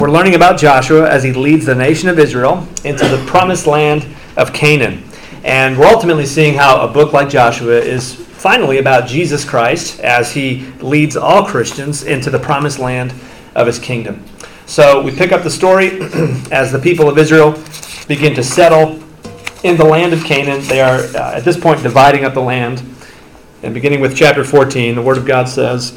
We're learning about Joshua as he leads the nation of Israel into the promised land of Canaan. And we're ultimately seeing how a book like Joshua is finally about Jesus Christ as he leads all Christians into the promised land of his kingdom. So we pick up the story as the people of Israel begin to settle in the land of Canaan. They are, at this point, dividing up the land. And beginning with chapter 14, the Word of God says,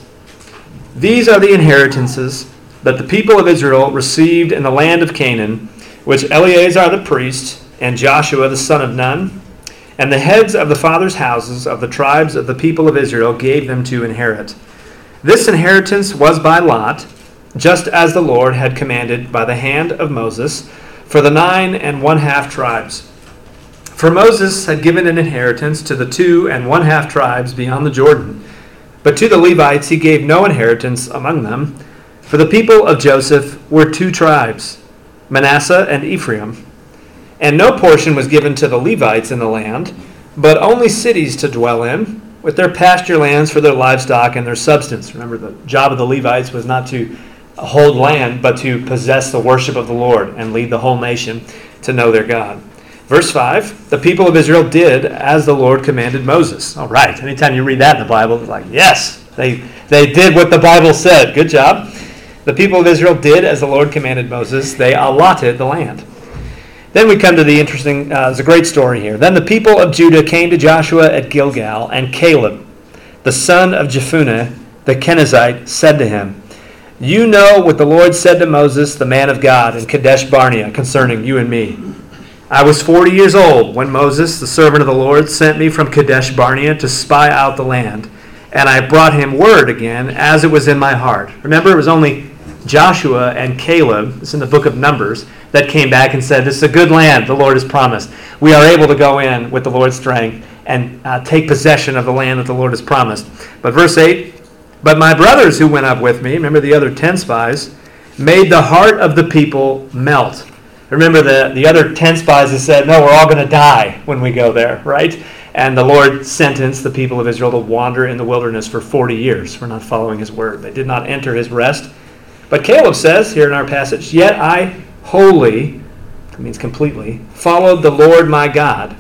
"These are the inheritances that the people of Israel received in the land of Canaan, which Eleazar the priest and Joshua the son of Nun, and the heads of the fathers' houses of the tribes of the people of Israel gave them to inherit. This inheritance was by lot, just as the Lord had commanded by the hand of Moses, for the 9 1/2 tribes. For Moses had given an inheritance to the 2 1/2 tribes beyond the Jordan, but to the Levites he gave no inheritance among them. For the people of Joseph were 2 tribes, Manasseh and Ephraim. And no portion was given to the Levites in the land, but only cities to dwell in, with their pasture lands for their livestock and their substance." Remember, the job of the Levites was not to hold land, but to possess the worship of the Lord and lead the whole nation to know their God. Verse 5, "The people of Israel did as the Lord commanded Moses." All right, anytime you read that in the Bible, it's like, yes, they did what the Bible said. Good job. The people of Israel did as the Lord commanded Moses. They allotted the land. Then we come to the interesting, there's a great story here. "Then the people of Judah came to Joshua at Gilgal, and Caleb, the son of Jephunneh, the Kenizzite, said to him, 'You know what the Lord said to Moses, the man of God, in Kadesh Barnea, concerning you and me. I was 40 years old when Moses, the servant of the Lord, sent me from Kadesh Barnea to spy out the land, and I brought him word again as it was in my heart.'" Remember, it was only Joshua and Caleb, it's in the book of Numbers, that came back and said, "This is a good land the Lord has promised. We are able to go in with the Lord's strength and take possession of the land that the Lord has promised." But verse 8, "But my brothers who went up with me," remember the other 10 spies, "made the heart of the people melt." Remember the other 10 spies that said, "No, we're all going to die when we go there," right? And the Lord sentenced the people of Israel to wander in the wilderness for 40 years for not following his word. They did not enter his rest. But Caleb says here in our passage, "Yet I wholly," that means completely, "followed the Lord my God.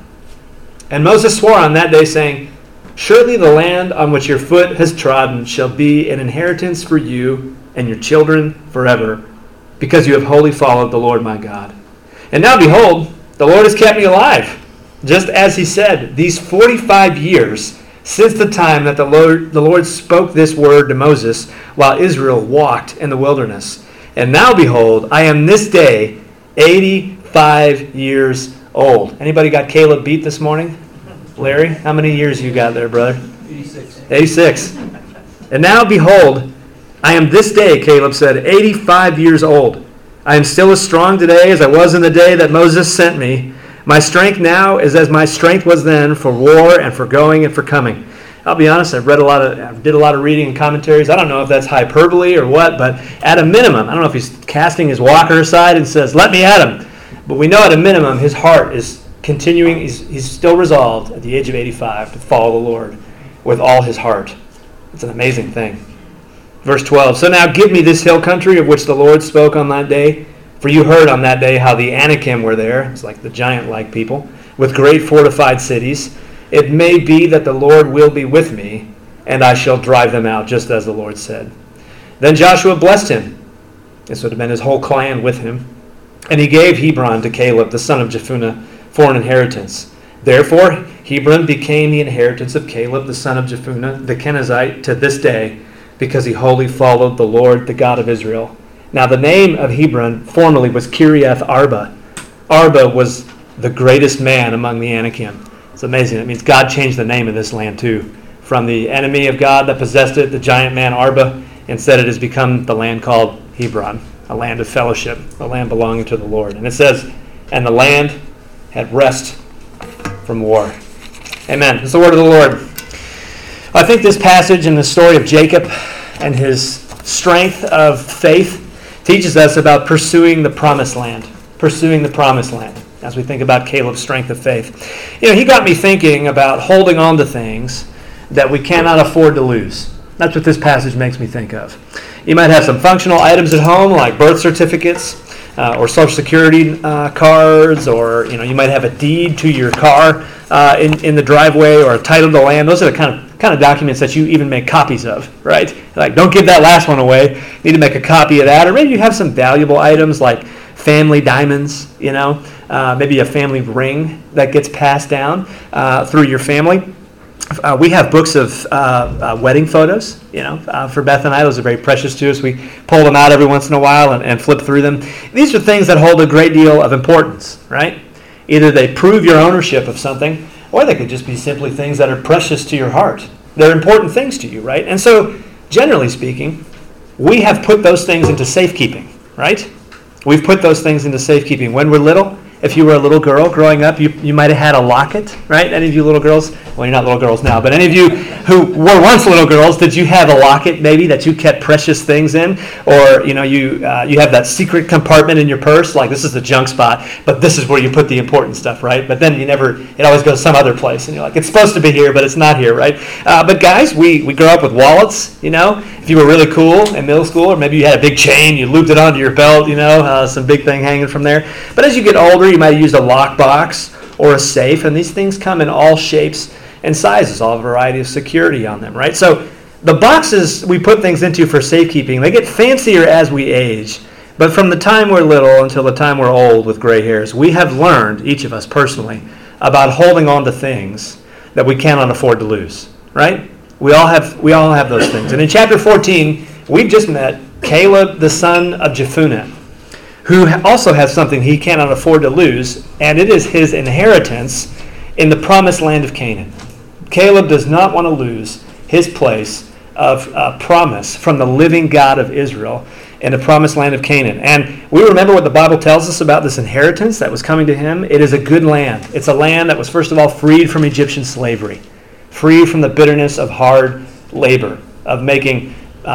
And Moses swore on that day, saying, 'Surely the land on which your foot has trodden shall be an inheritance for you and your children forever, because you have wholly followed the Lord my God. And now behold, the Lord has kept me alive, just as he said, these 45 years since the time that the Lord spoke this word to Moses while Israel walked in the wilderness. And now behold, I am this day 85 years old.'" Anybody got Caleb beat this morning? Larry, how many years you got there, brother? 86. 86. "And now behold, I am this day," Caleb said, 85 years old. "I am still as strong today as I was in the day that Moses sent me. My strength now is as my strength was then for war and for going and for coming." I'll be honest, I did a lot of reading and commentaries. I don't know if that's hyperbole or what, but at a minimum, I don't know if he's casting his walker aside and says, "Let me at him." But we know at a minimum his heart is continuing, he's still resolved at the age of 85 to follow the Lord with all his heart. It's an amazing thing. Verse 12, "So now give me this hill country of which the Lord spoke on that day. For you heard on that day how the Anakim were there," it's like the giant-like people, "with great fortified cities. It may be that the Lord will be with me, and I shall drive them out, just as the Lord said." Then Joshua blessed him. This would have been his whole clan with him. And he gave Hebron to Caleb, the son of Jephunneh, for an inheritance. Therefore, Hebron became the inheritance of Caleb, the son of Jephunneh, the Kenizzite, to this day, because he wholly followed the Lord, the God of Israel. Now the name of Hebron formerly was Kiriath Arba. Arba was the greatest man among the Anakim. It's amazing. It means God changed the name of this land too. From the enemy of God that possessed it, the giant man Arba, instead it has become the land called Hebron, a land of fellowship, a land belonging to the Lord. And it says, "And the land had rest from war." Amen. It's the word of the Lord. I think this passage in the story of Jacob and his strength of faith teaches us about pursuing the promised land. Pursuing the promised land. As we think about Caleb's strength of faith. You know, he got me thinking about holding on to things that we cannot afford to lose. That's what this passage makes me think of. You might have some functional items at home, like birth certificates or Social Security cards, or you might have a deed to your car in the driveway, or a title to land. Those are the kind of documents that you even make copies of, right? Like, don't give that last one away. You need to make a copy of that. Or maybe you have some valuable items like family diamonds, maybe a family ring that gets passed down through your family. We have books of wedding photos, for Beth and I. Those are very precious to us. We pull them out every once in a while and flip through them. These are things that hold a great deal of importance, right? Either they prove your ownership of something, or they could just be simply things that are precious to your heart. They're important things to you, right? And so, generally speaking, we have put those things into safekeeping, right? We've put those things into safekeeping. When we're little, if you were a little girl growing up, you might have had a locket, right? Any of you little girls? Well, you're not little girls now, but any of you who were once little girls, did you have a locket maybe that you kept precious things in? Or, you have that secret compartment in your purse, like this is the junk spot, but this is where you put the important stuff, right? But then it always goes some other place, and you're like, it's supposed to be here, but it's not here, right? But guys, we grow up with wallets, If you were really cool in middle school, or maybe you had a big chain, you looped it onto your belt, some big thing hanging from there. But as you get older, you might use a lockbox or a safe, and these things come in all shapes and sizes, all variety of security on them, right? So the boxes we put things into for safekeeping, they get fancier as we age. But from the time we're little until the time we're old with gray hairs, we have learned, each of us personally, about holding on to things that we cannot afford to lose, right? We all have those things. And in chapter 14, we've just met Caleb, the son of Jephunneh, who also has something he cannot afford to lose, and it is his inheritance in the promised land of Canaan. Caleb does not want to lose his place of promise from the living God of Israel in the promised land of Canaan. And we remember what the Bible tells us about this inheritance that was coming to him. It is a good land. It's a land that was, first of all, freed from Egyptian slavery, free from the bitterness of hard labor, of making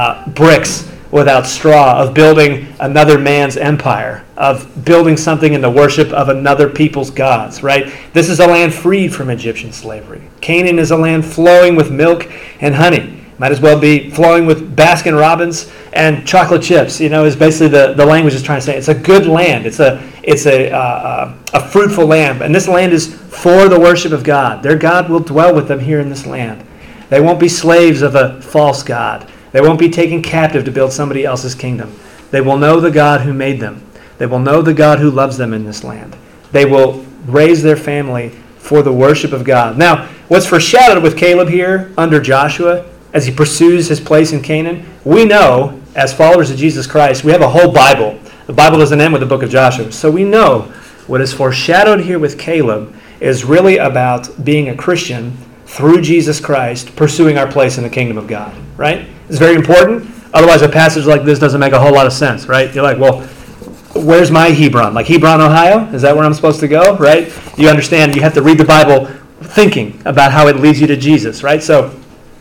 bricks without straw, of building another man's empire, of building something in the worship of another people's gods, right? This is a land freed from Egyptian slavery. Canaan is a land flowing with milk and honey. Might as well be flowing with Baskin Robbins and chocolate chips, is basically the language is trying to say. It's a good land. It's a fruitful land. And this land is for the worship of God. Their God will dwell with them here in this land. They won't be slaves of a false god. They won't be taken captive to build somebody else's kingdom. They will know the God who made them. They will know the God who loves them in this land. They will raise their family for the worship of God. Now, what's foreshadowed with Caleb here under Joshua as he pursues his place in Canaan, we know as followers of Jesus Christ, we have a whole Bible. The Bible doesn't end with the book of Joshua. So we know what is foreshadowed here with Caleb is really about being a Christian through Jesus Christ, pursuing our place in the kingdom of God, right? It's very important. Otherwise, a passage like this doesn't make a whole lot of sense, right? You're like, well, where's my Hebron? Like Hebron, Ohio? Is that where I'm supposed to go, right? You understand, you have to read the Bible thinking about how it leads you to Jesus, right? So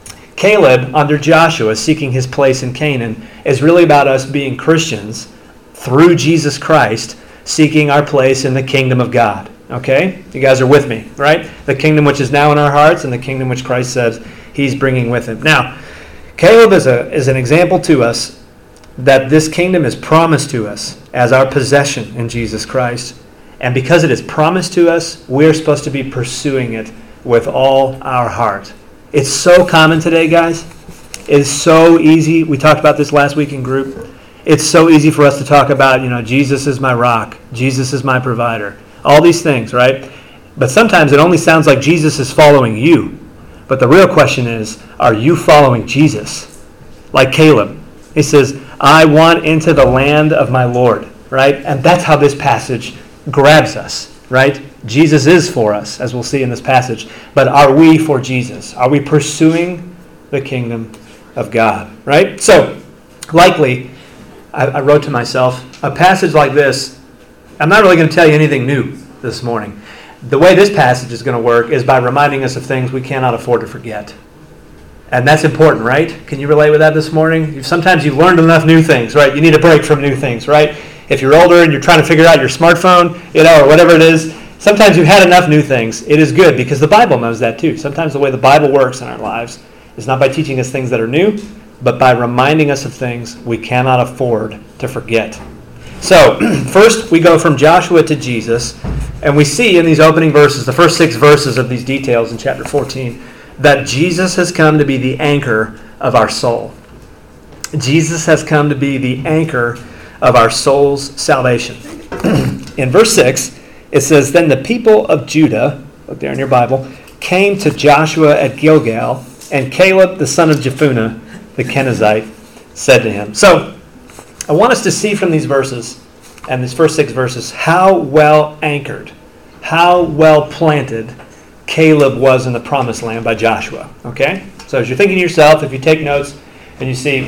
Caleb, under Joshua, seeking his place in Canaan, is really about us being Christians through Jesus Christ, seeking our place in the kingdom of God. Okay? You guys are with me, right? The kingdom which is now in our hearts and the kingdom which Christ says he's bringing with him. Now, Caleb is an example to us that this kingdom is promised to us as our possession in Jesus Christ. And because it is promised to us, we're supposed to be pursuing it with all our heart. It's so common today, guys. It's so easy. We talked about this last week in group. It's so easy for us to talk about, Jesus is my rock. Jesus is my provider. All these things, right? But sometimes it only sounds like Jesus is following you. But the real question is, are you following Jesus? Like Caleb. He says, I want into the land of my Lord, right? And that's how this passage grabs us, right? Jesus is for us, as we'll see in this passage. But are we for Jesus? Are we pursuing the kingdom of God, right? So, likely, I wrote to myself, a passage like this, I'm not really going to tell you anything new this morning. The way this passage is going to work is by reminding us of things we cannot afford to forget. And that's important, right? Can you relate with that this morning? Sometimes you've learned enough new things, right? You need a break from new things, right? If you're older and you're trying to figure out your smartphone, or whatever it is, sometimes you've had enough new things. It is good because the Bible knows that too. Sometimes the way the Bible works in our lives is not by teaching us things that are new, but by reminding us of things we cannot afford to forget. So, first we go from Joshua to Jesus, and we see in these opening verses, the first 6 verses of these details in chapter 14, that Jesus has come to be the anchor of our soul. Jesus has come to be the anchor of our soul's salvation. In verse 6, it says, "Then the people of Judah," look there in your Bible, "came to Joshua at Gilgal, and Caleb the son of Jephunneh, the Kenizzite, said to him." So, I want us to see from these verses, and these first 6 verses, how well anchored, how well planted Caleb was in the promised land by Joshua. Okay? So as you're thinking to yourself, if you take notes, and you see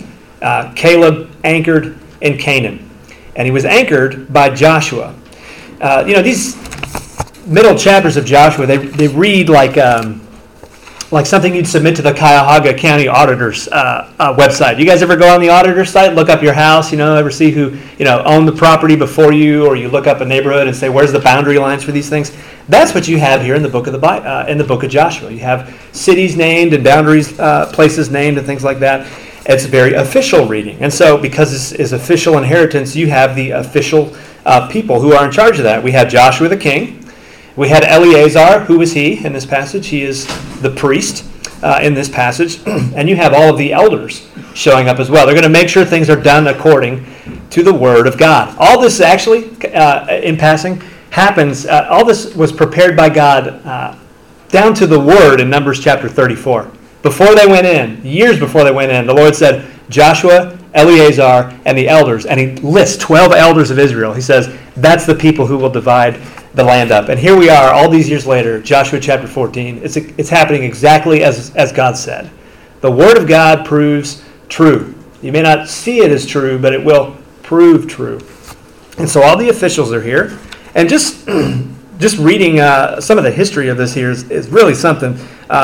Caleb anchored in Canaan. And he was anchored by Joshua. These middle chapters of Joshua, they read like something you'd submit to the Cuyahoga County Auditor's website. You guys ever go on the auditor's site, look up your house, ever see who owned the property before you, or you look up a neighborhood and say, where's the boundary lines for these things? That's what you have here in the book of Joshua. You have cities named and boundaries, places named, and things like that. It's very official reading, and so because this is official inheritance, you have the official people who are in charge of that. We had Joshua the king. We had Eleazar. Who is he in this passage? He is the priest in this passage. And you have all of the elders showing up as well. They're going to make sure things are done according to the Word of God. All this actually, in passing, happens. All this was prepared by God down to the Word in Numbers chapter 34. Before they went in, years before they went in, the Lord said, Joshua, Eleazar, and the elders. And he lists 12 elders of Israel. He says, that's the people who will divide the land up. And here we are, all these years later, Joshua chapter 14. It's happening exactly as God said. The Word of God proves true. You may not see it as true, but it will prove true. And so all the officials are here. And just reading some of the history of this here is really something.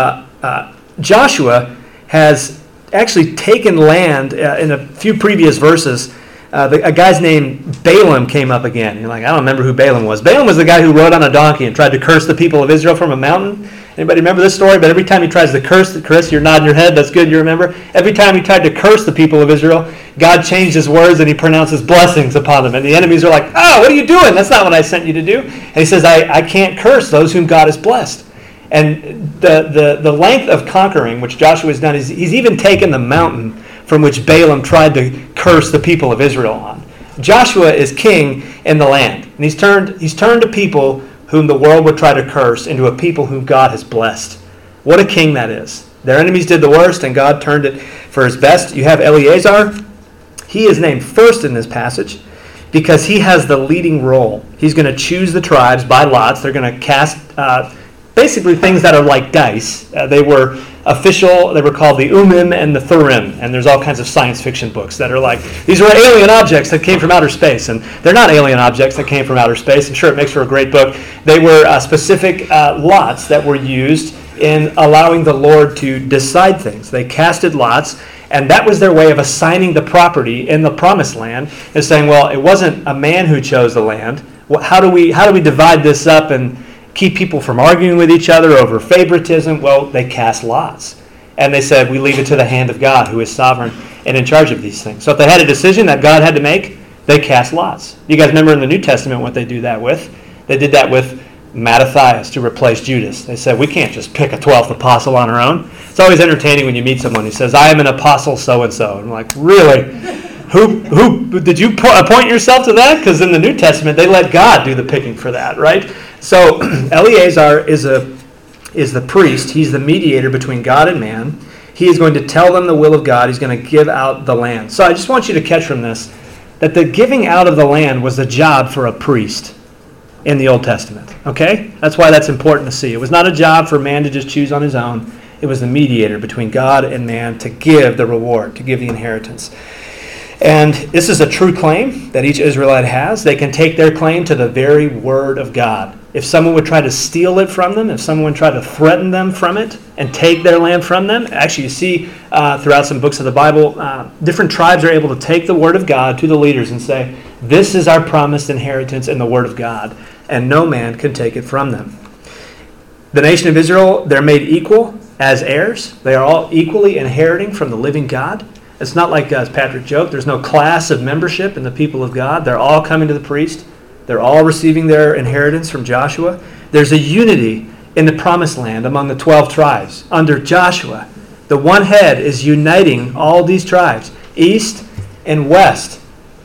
Joshua has actually taken land in a few previous verses. A guy's name Balaam came up again. You're like, I don't remember who Balaam was. Balaam was the guy who rode on a donkey and tried to curse the people of Israel from a mountain. Anybody remember this story? But every time he tries to curse, Chris, you're nodding your head. That's good, you remember. Every time he tried to curse the people of Israel, God changed his words and he pronounces blessings upon them. And the enemies are like, oh, what are you doing? That's not what I sent you to do. And he says, I can't curse those whom God has blessed. And the length of conquering, which Joshua has done, is he's even taken the mountain from which Balaam tried to curse the people of Israel on. Joshua is king in the land. And he's turned a people whom the world would try to curse into a people whom God has blessed. What a king that is. Their enemies did the worst, and God turned it for his best. You have Eleazar. He is named first in this passage because he has the leading role. He's going to choose the tribes by lots. They're going to cast basically things that are like dice. They were official. They were called the Urim and the Thurim. And there's all kinds of science fiction books that are like, these were alien objects that came from outer space. And they're not alien objects that came from outer space. I'm sure it makes for a great book. They were specific lots that were used in allowing the Lord to decide things. They casted lots, and that was their way of assigning the property in the promised land, and saying, well, it wasn't a man who chose the land. How do we divide this up and keep people from arguing with each other over favoritism? Well, they cast lots. And they said, we leave it to the hand of God, who is sovereign and in charge of these things. So if they had a decision that God had to make, they cast lots. You guys remember in the New Testament what they do that with? They did that with Mattathias to replace Judas. They said, we can't just pick a 12th apostle on our own. It's always entertaining when you meet someone who says, I am an apostle so-and-so. And I'm like, really? Who did you appoint yourself to that? Because in the New Testament, they let God do the picking for that, right? So Eleazar is the priest. He's the mediator between God and man. He is going to tell them the will of God. He's going to give out the land. So I just want you to catch from this that the giving out of the land was a job for a priest in the Old Testament. Okay? That's why that's important to see. It was not a job for man to just choose on his own. It was the mediator between God and man to give the reward, to give the inheritance. And this is a true claim that each Israelite has. They can take their claim to the very word of God. If someone would try to steal it from them, if someone would try to threaten them from it and take their land from them, actually you see throughout some books of the Bible, different tribes are able to take the word of God to the leaders and say, this is our promised inheritance in the word of God, and no man can take it from them. The nation of Israel, they're made equal as heirs. They are all equally inheriting from the living God. It's not like, as Patrick joked, there's no class of membership in the people of God. They're all coming to the priest. They're all receiving their inheritance from Joshua. There's a unity in the promised land among the 12 tribes. Under Joshua, the one head is uniting all these tribes, east and west,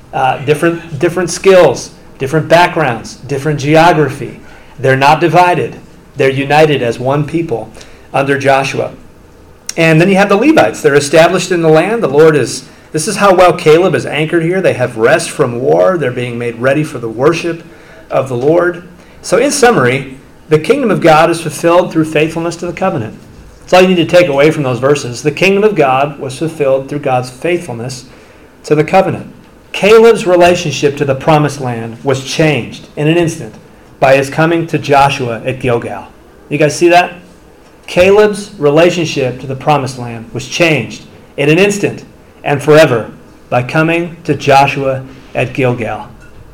different skills, different backgrounds, different geography. They're not divided. They're united as one people under Joshua. And then you have the Levites. They're established in the land. This is how well Caleb is anchored here. They have rest from war. They're being made ready for the worship of the Lord. So in summary, the kingdom of God is fulfilled through faithfulness to the covenant. That's all you need to take away from those verses. The kingdom of God was fulfilled through God's faithfulness to the covenant. Caleb's relationship to the promised land was changed in an instant by his coming to Joshua at Gilgal. You guys see that? Caleb's relationship to the promised land was changed in an instant and forever by coming to Joshua at Gilgal.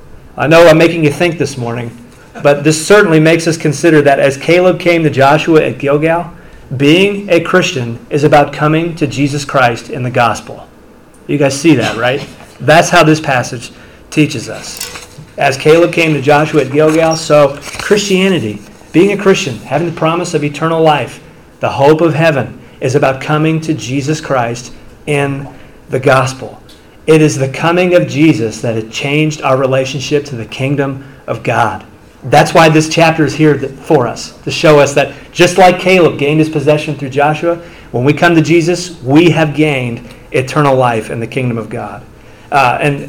I know I'm making you think this morning, but this certainly makes us consider that as Caleb came to Joshua at Gilgal, being a Christian is about coming to Jesus Christ in the gospel. You guys see that, right? That's how this passage teaches us. As Caleb came to Joshua at Gilgal, so Christianity, being a Christian, having the promise of eternal life, the hope of heaven, is about coming to Jesus Christ in the gospel. It is the coming of Jesus that has changed our relationship to the kingdom of God. That's why this chapter is here for us, to show us that just like Caleb gained his possession through Joshua, when we come to Jesus, we have gained eternal life in the kingdom of God. And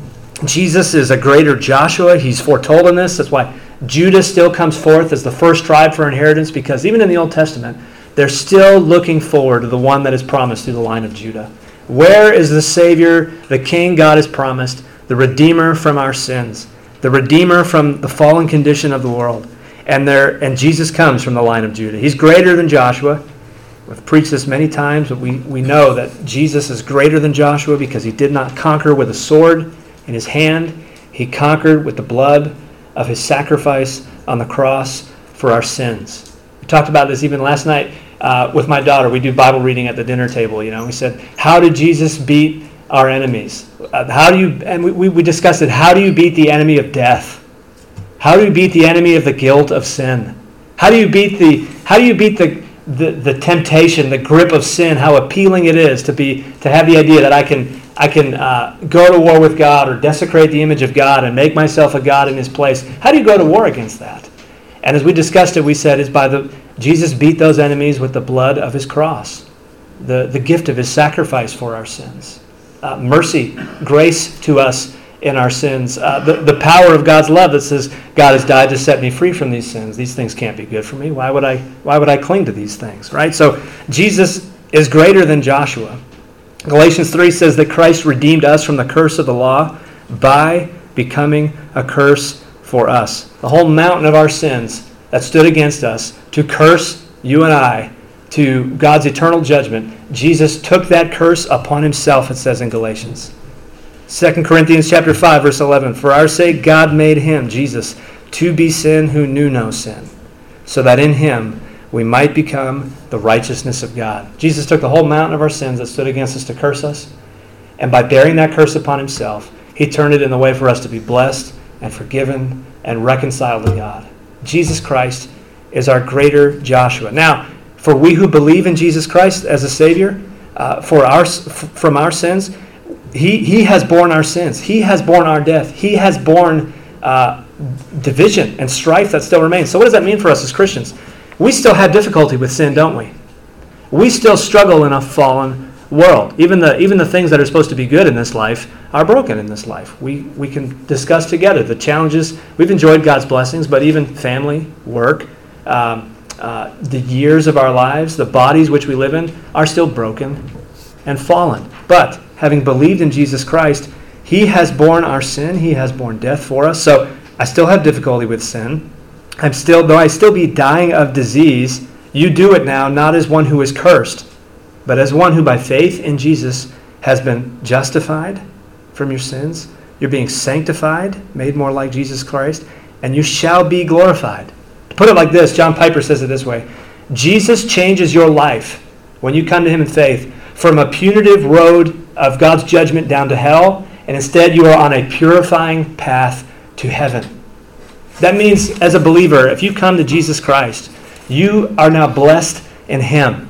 Jesus is a greater Joshua. He's foretold in this. That's why Judah still comes forth as the first tribe for inheritance, because even in the Old Testament, they're still looking forward to the one that is promised through the line of Judah. Where is the Savior, the King God has promised, the Redeemer from our sins, the Redeemer from the fallen condition of the world? And Jesus comes from the line of Judah. He's greater than Joshua. We've preached this many times, but we know that Jesus is greater than Joshua because he did not conquer with a sword in his hand. He conquered with the blood of his sacrifice on the cross for our sins. We talked about this even last night with my daughter. We do Bible reading at the dinner table. We said, how did Jesus beat our enemies? We discussed it. How do you beat the enemy of death? How do you beat the enemy of the guilt of sin? How do you beat the temptation, the grip of sin? How appealing it is to have the idea that I can go to war with God or desecrate the image of God and make myself a God in his place. How do you go to war against that? And as we discussed it, we said Jesus beat those enemies with the blood of his cross, the gift of his sacrifice for our sins. Mercy, grace to us in our sins. The power of God's love that says, God has died to set me free from these sins. These things can't be good for me. Why would I cling to these things, right? So Jesus is greater than Joshua. Galatians 3 says that Christ redeemed us from the curse of the law by becoming a curse for us. The whole mountain of our sins that stood against us to curse you and I to God's eternal judgment, Jesus took that curse upon himself, it says in Galatians. 2 Corinthians chapter 5, verse 11, for our sake God made him, Jesus, to be sin who knew no sin, so that in him we might become the righteousness of God. Jesus took the whole mountain of our sins that stood against us to curse us, and by bearing that curse upon himself, he turned it in the way for us to be blessed and forgiven and reconciled to God. Jesus Christ is our greater Joshua. Now, for we who believe in Jesus Christ as a Savior, from our sins, He has borne our sins. He has borne our death. He has borne division and strife that still remains. So what does that mean for us as Christians? We still have difficulty with sin, don't we? We still struggle in a fallen world. Even the things that are supposed to be good in this life are broken in this life. We can discuss together the challenges. We've enjoyed God's blessings, but even family, work, the years of our lives, the bodies which we live in are still broken and fallen. But having believed in Jesus Christ, He has borne our sin. He has borne death for us. So I still have difficulty with sin. Though I still be dying of disease, you do it now not as one who is cursed, but as one who by faith in Jesus has been justified from your sins. You're being sanctified, made more like Jesus Christ, and you shall be glorified. To put it like this, John Piper says it this way: Jesus changes your life when you come to him in faith from a punitive road of God's judgment down to hell, and instead you are on a purifying path to heaven. That means, as a believer, if you come to Jesus Christ, you are now blessed in him.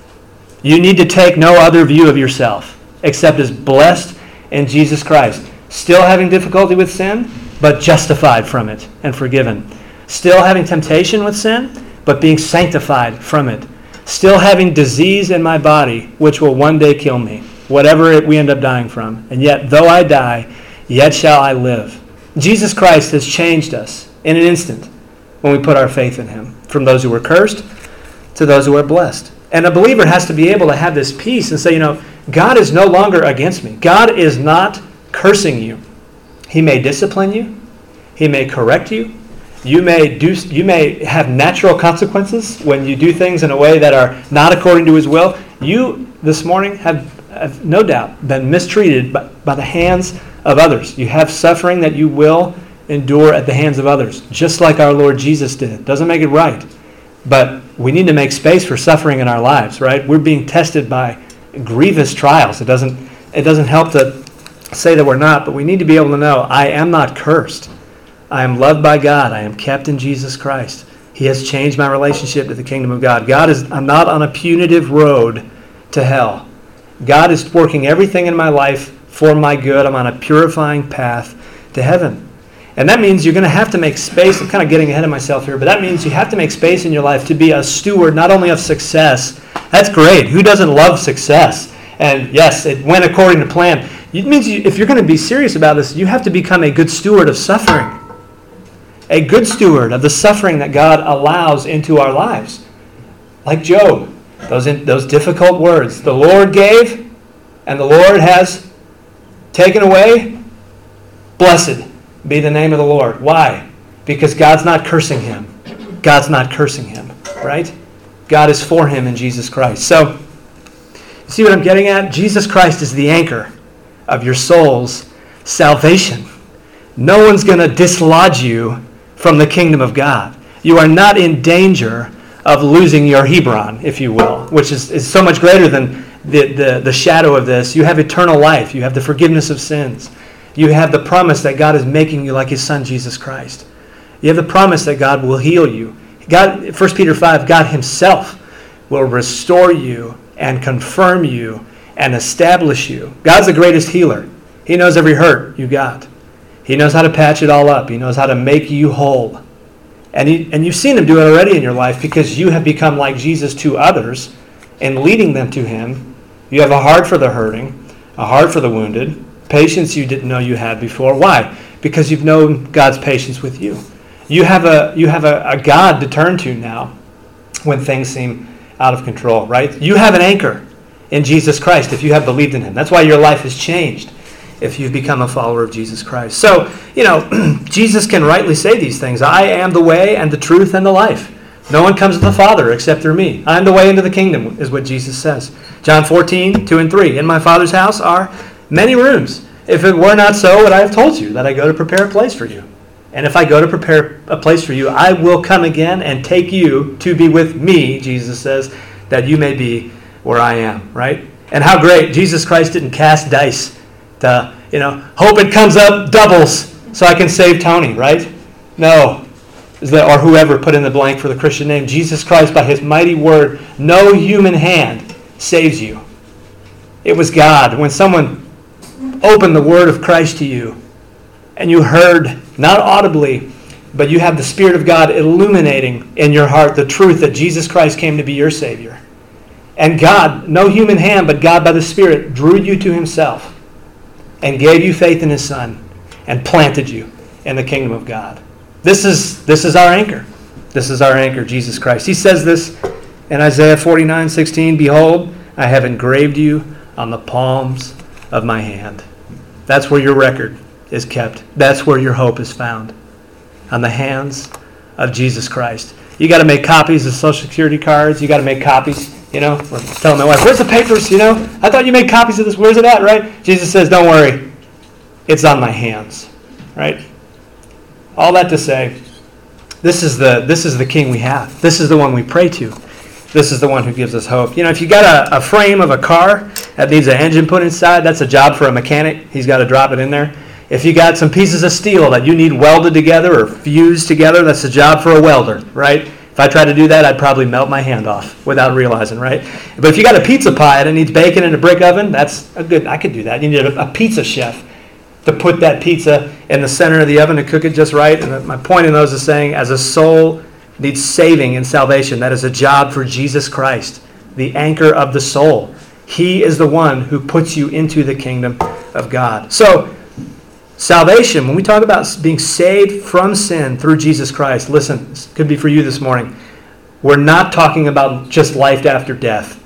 You need to take no other view of yourself except as blessed in Jesus Christ. Still having difficulty with sin, but justified from it and forgiven. Still having temptation with sin, but being sanctified from it. Still having disease in my body, which will one day kill me, whatever we end up dying from. And yet, though I die, yet shall I live. Jesus Christ has changed us in an instant when we put our faith in him, from those who were cursed to those who are blessed. And a believer has to be able to have this peace and say, God is no longer against me. God is not cursing you. He may discipline you. He may correct you. You may have natural consequences when you do things in a way that are not according to his will. You, this morning, have no doubt been mistreated by the hands of others. You have suffering that you will endure at the hands of others, just like our Lord Jesus did. Doesn't make it right. But we need to make space for suffering in our lives, right? We're being tested by grievous trials. It doesn't help to say that we're not, but we need to be able to know, I am not cursed. I am loved by God. I am kept in Jesus Christ. He has changed my relationship to the kingdom of God. I'm not on a punitive road to hell. God is working everything in my life for my good. I'm on a purifying path to heaven. And that means you're going to have to make space. I'm kind of getting ahead of myself here, but that means you have to make space in your life to be a steward not only of success. That's great. Who doesn't love success? And yes, it went according to plan. It means if you're going to be serious about this, you have to become a good steward of suffering. A good steward of the suffering that God allows into our lives. Like Job, those difficult words. The Lord gave, and the Lord has taken away. Blessed be the name of the Lord. Why? Because God's not cursing him. God's not cursing him, right? God is for him in Jesus Christ. So, see what I'm getting at? Jesus Christ is the anchor of your soul's salvation. No one's going to dislodge you from the kingdom of God. You are not in danger of losing your Hebron, if you will, which is so much greater than the shadow of this. You have eternal life. You have the forgiveness of sins. You have the promise that God is making you like his son, Jesus Christ. You have the promise that God will heal you. God, 1 Peter 5, God himself will restore you and confirm you and establish you. God's the greatest healer. He knows every hurt you got. He knows how to patch it all up. He knows how to make you whole. And you've seen him do it already in your life because you have become like Jesus to others and leading them to him. You have a heart for the hurting, a heart for the wounded, patience you didn't know you had before. Why? Because you've known God's patience with you. You have a God to turn to now when things seem out of control, right? You have an anchor in Jesus Christ if you have believed in him. That's why your life has changed if you've become a follower of Jesus Christ. So, Jesus can rightly say these things. I am the way and the truth and the life. No one comes to the Father except through me. I am the way into the kingdom, is what Jesus says. John 14, 2 and 3. In my Father's house are many rooms. If it were not so, would I have told you that I go to prepare a place for you? And if I go to prepare a place for you, I will come again and take you to be with me, Jesus says, that you may be where I am, right? And how great. Jesus Christ didn't cast dice to, hope it comes up doubles so I can save Tony, right? No. Or whoever put in the blank for the Christian name. Jesus Christ, by his mighty word, no human hand saves you. It was God. When someone opened the word of Christ to you and you heard, not audibly, but you have the Spirit of God illuminating in your heart the truth that Jesus Christ came to be your Savior. And God, no human hand, but God by the Spirit, drew you to himself and gave you faith in his Son and planted you in the kingdom of God. This is our anchor. This is our anchor, Jesus Christ. He says this in Isaiah 49:16, behold, I have engraved you on the palms of my hand. That's where your record is kept. That's where your hope is found. On the hands of Jesus Christ. You got to make copies of Social Security cards. You got to make copies. We're telling my wife, where's the papers? I thought you made copies of this. Where's it at, right? Jesus says, don't worry. It's on my hands, right? All that to say, this is the King we have. This is the one we pray to. this is the one who gives us hope. You know, if you got a frame of a car that needs an engine put inside, that's a job for a mechanic. He's got to drop it in there. If you got some pieces of steel that you need welded together or fused together, that's a job for a welder, right? If I tried to do that, I'd probably melt my hand off without realizing, right? But if you got a pizza pie that needs bacon in a brick oven, that's a good, I could do that. You need a pizza chef to put that pizza in the center of the oven and cook it just right. And my point in those is saying, as a soul needs saving and salvation, that is a job for Jesus Christ, the anchor of the soul. He is the one who puts you into the kingdom of God. So, salvation, when we talk about being saved from sin through Jesus Christ, listen, this could be for you this morning. We're not talking about just life after death.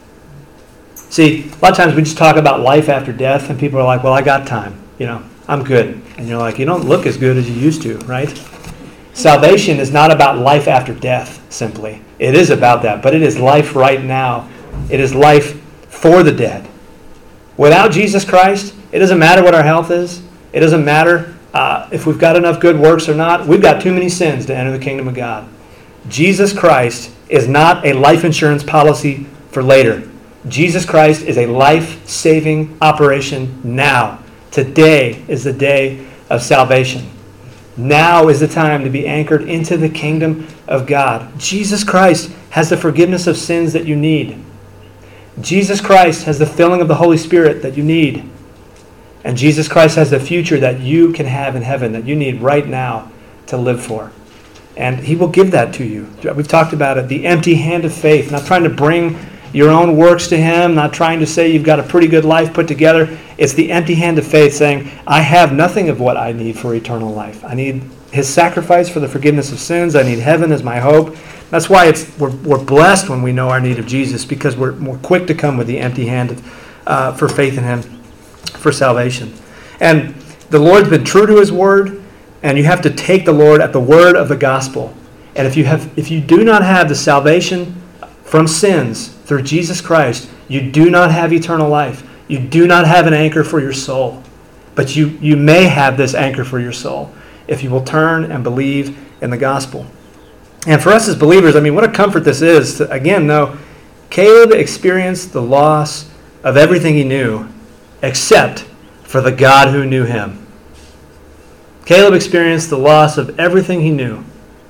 See, a lot of times we just talk about life after death, and people are like, well, I got time. You know, I'm good. And you're like, you don't look as good as you used to, right? Salvation is not about life after death, simply. It is about that, but it is life right now. It is life for the dead. Without Jesus Christ, it doesn't matter what our health is. It doesn't matter if we've got enough good works or not. We've got too many sins to enter the kingdom of God. Jesus Christ is not a life insurance policy for later. Jesus Christ is a life-saving operation now. Today is the day of salvation. Now is the time to be anchored into the kingdom of God. Jesus Christ has the forgiveness of sins that you need. Jesus Christ has the filling of the Holy Spirit that you need. And Jesus Christ has the future that you can have in heaven that you need right now to live for. And He will give that to you. We've talked about it, the empty hand of faith, not trying to bring your own works to Him, not trying to say you've got a pretty good life put together. It's the empty hand of faith saying, I have nothing of what I need for eternal life. I need His sacrifice for the forgiveness of sins. I need heaven as my hope. That's why we're blessed when we know our need of Jesus, because we're more quick to come with the empty hand for faith in Him for salvation. And the Lord's been true to His word, and you have to take the Lord at the word of the gospel. And if you do not have the salvation from sins through Jesus Christ, you do not have eternal life. You do not have an anchor for your soul. But you may have this anchor for your soul if you will turn and believe in the gospel. And for us as believers, I mean, what a comfort this is to, again, know Caleb experienced the loss of everything he knew except for the God who knew him. Caleb experienced the loss of everything he knew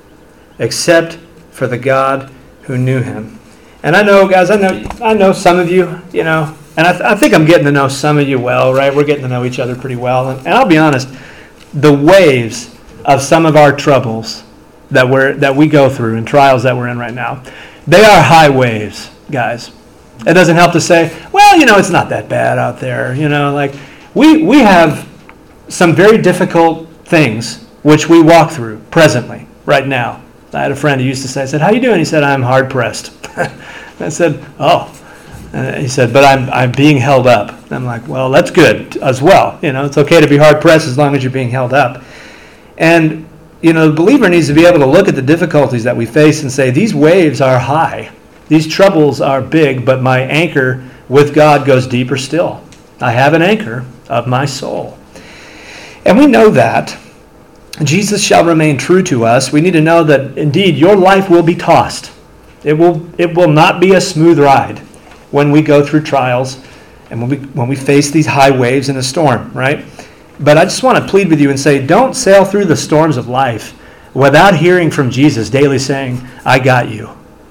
except for the God who knew him. And I know, guys, I know some of you, you know, and I think I'm getting to know some of you well, right? We're getting to know each other pretty well. And I'll be honest, the waves of some of our troubles that we go through and trials that we're in right now, they are high waves, guys. It doesn't help to say, well, you know, it's not that bad out there. You know, like we have some very difficult things which we walk through presently, right now. I had a friend who used to say, I said, how you doing? He said, I'm hard pressed. I said, oh. And he said, but I'm being held up. And I'm like, well, that's good as well. You know, it's okay to be hard pressed as long as you're being held up. And, you know, the believer needs to be able to look at the difficulties that we face and say, these waves are high. These troubles are big, but my anchor with God goes deeper still. I have an anchor of my soul. And we know that Jesus shall remain true to us. We need to know that indeed your life will be tossed. It will not be a smooth ride when we go through trials and when we face these high waves in a storm, right? But I just want to plead with you and say, don't sail through the storms of life without hearing from Jesus daily saying, I got you,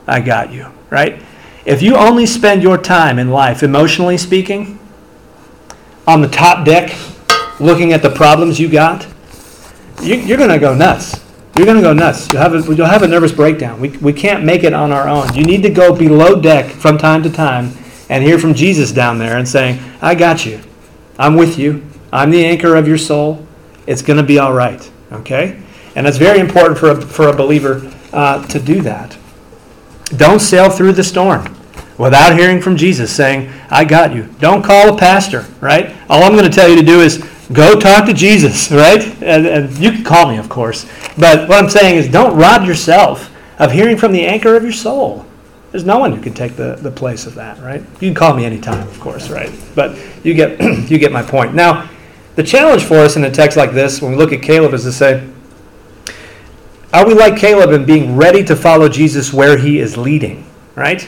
right? If you only spend your time in life, emotionally speaking, on the top deck, looking at the problems you got, you're going to go nuts. You're going to go nuts. You'll have a nervous breakdown. We can't make it on our own. You need to go below deck from time to time and hear from Jesus down there and saying, I got you. I'm with you. I'm the anchor of your soul. It's going to be all right. Okay? And it's very important for a believer to do that. Don't sail through the storm without hearing from Jesus saying, I got you. Don't call a pastor, right? All I'm going to tell you to do is go talk to Jesus, right? And you can call me, of course. But what I'm saying is don't rob yourself of hearing from the anchor of your soul. There's no one who can take the place of that, right? You can call me anytime, of course, right? But you get my point. Now, the challenge for us in a text like this, when we look at Caleb, is to say, are we like Caleb in being ready to follow Jesus where he is leading, right?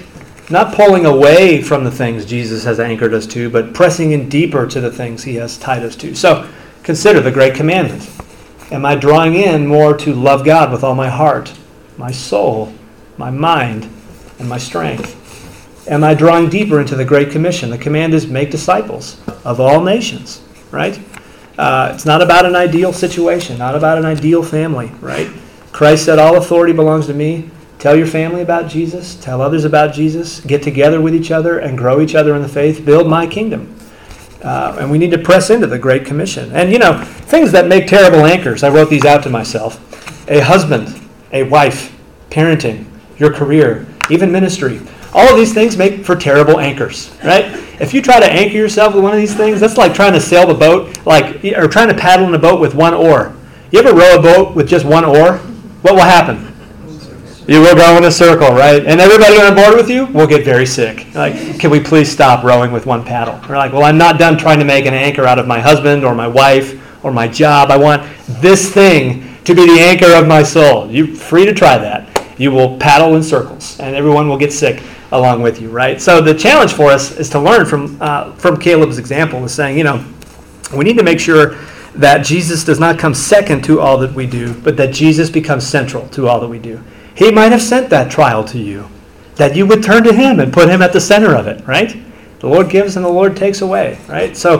not pulling away from the things Jesus has anchored us to, but pressing in deeper to the things he has tied us to. So consider the great commandment. Am I drawing in more to love God with all my heart, my soul, my mind, and my strength? Am I drawing deeper into the Great Commission? The command is make disciples of all nations, right? It's not about an ideal situation, not about an ideal family, right? Christ said, all authority belongs to me. Tell your family about Jesus. Tell others about Jesus. Get together with each other and grow each other in the faith. Build my kingdom. And we need to press into the Great Commission. And, things that make terrible anchors. I wrote these out to myself. A husband, a wife, parenting, your career, even ministry. All of these things make for terrible anchors, right? If you try to anchor yourself with one of these things, that's like trying to sail the boat, or trying to paddle in a boat with one oar. You ever row a boat with just one oar? What will happen? You will go in a circle, right? And everybody on board with you will get very sick. Like, can we please stop rowing with one paddle? We're like, well, I'm not done trying to make an anchor out of my husband or my wife or my job. I want this thing to be the anchor of my soul. You're free to try that. You will paddle in circles, and everyone will get sick along with you, right? So the challenge for us is to learn from Caleb's example, is saying, we need to make sure that Jesus does not come second to all that we do, but that Jesus becomes central to all that we do. He might have sent that trial to you, that you would turn to him and put him at the center of it, right? The Lord gives and the Lord takes away, right? So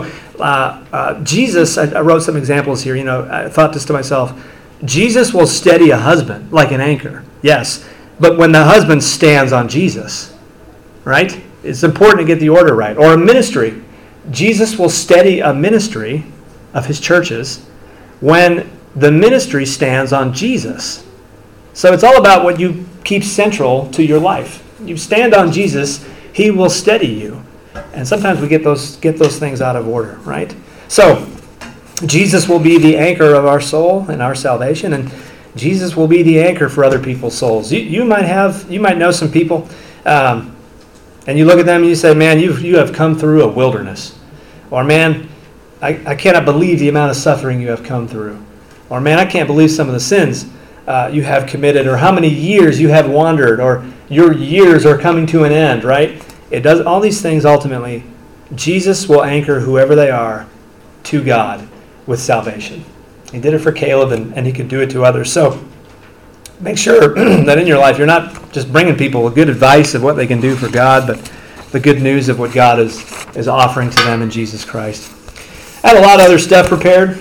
Jesus, I wrote some examples here. I thought this to myself. Jesus will steady a husband like an anchor, yes, but when the husband stands on Jesus, right? It's important to get the order right. Or a ministry. Jesus will steady a ministry of his churches when the ministry stands on Jesus. So it's all about what you keep central to your life. You stand on Jesus, he will steady you. And sometimes we get those things out of order, right? So Jesus will be the anchor of our soul and our salvation, and Jesus will be the anchor for other people's souls. You might know some people, and you look at them and you say, man, you have come through a wilderness. Or, man, I cannot believe the amount of suffering you have come through. Or, man, I can't believe some of the sins you have committed, or how many years you have wandered, or your years are coming to an end, right? It does all these things ultimately. Jesus will anchor whoever they are to God with salvation. He did it for Caleb, and he could do it to others. So make sure that in your life you're not just bringing people good advice of what they can do for God, but the good news of what God is offering to them in Jesus Christ. I had a lot of other stuff prepared,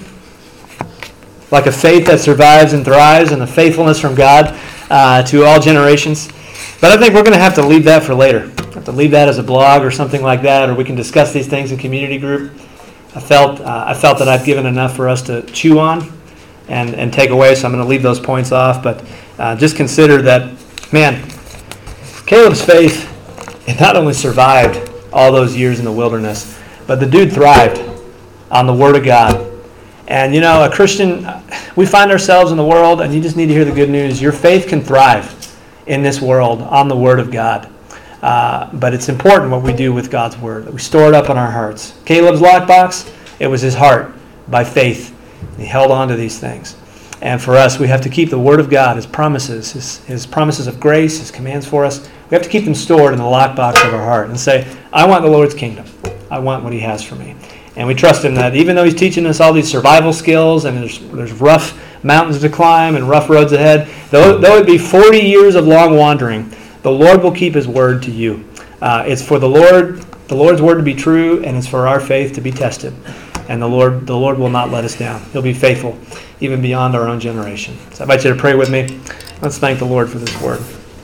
like a faith that survives and thrives, and a faithfulness from God to all generations. But I think we're going to have to leave that for later. Have to leave that as a blog or something like that, or we can discuss these things in community group. I felt that I've given enough for us to chew on and take away, so I'm going to leave those points off. But just consider that, man, Caleb's faith, it not only survived all those years in the wilderness, but the dude thrived on the Word of God. And, a Christian, we find ourselves in the world, and you just need to hear the good news. Your faith can thrive in this world on the Word of God. But it's important what we do with God's Word, that we store it up in our hearts. Caleb's lockbox, it was his heart by faith. He held on to these things. And for us, we have to keep the Word of God, His promises, His promises of grace, His commands for us. We have to keep them stored in the lockbox of our heart and say, I want the Lord's kingdom. I want what He has for me. And we trust Him that even though He's teaching us all these survival skills and there's rough mountains to climb and rough roads ahead, though it be 40 years of long wandering, the Lord will keep His word to you. It's for the Lord's word to be true, and it's for our faith to be tested. And the Lord will not let us down. He'll be faithful even beyond our own generation. So I invite you to pray with me. Let's thank the Lord for this word.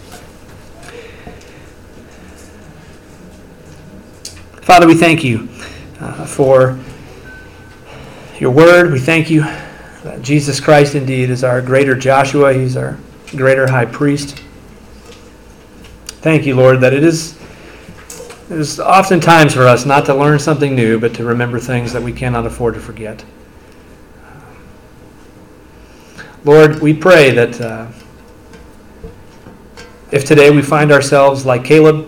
Father, we thank you for your word. We thank you that Jesus Christ indeed is our greater Joshua. He's our greater high priest. Thank you, Lord, that it is oftentimes for us not to learn something new, but to remember things that we cannot afford to forget. Lord, we pray that if today we find ourselves like Caleb,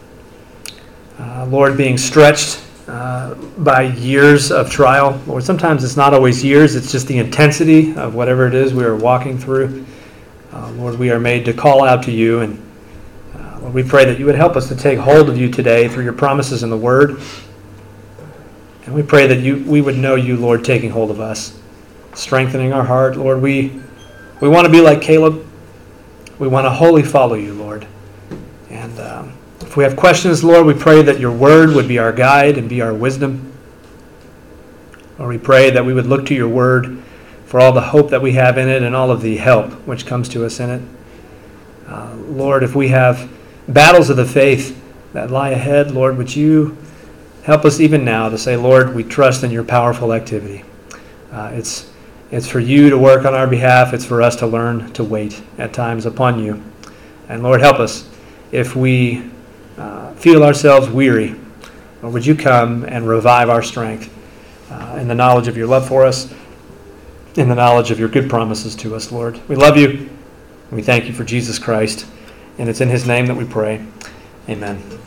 Lord, being stretched by years of trial, Lord, sometimes it's not always years, it's just the intensity of whatever it is we are walking through. Lord, we are made to call out to you, and Lord, we pray that you would help us to take hold of you today through your promises in the Word. And we pray that we would know you, Lord, taking hold of us, strengthening our heart. Lord, we want to be like Caleb. We want to wholly follow you, Lord. And if we have questions, Lord, we pray that your Word would be our guide and be our wisdom. Lord, we pray that we would look to your Word for all the hope that we have in it and all of the help which comes to us in it. Lord, if we have battles of the faith that lie ahead, Lord, would you help us even now to say, Lord, we trust in your powerful activity. It's for you to work on our behalf. It's for us to learn to wait at times upon you. And Lord, help us if we feel ourselves weary. Lord, would you come and revive our strength in the knowledge of your love for us, in the knowledge of your good promises to us, Lord. We love you, and we thank you for Jesus Christ, and it's in his name that we pray. Amen.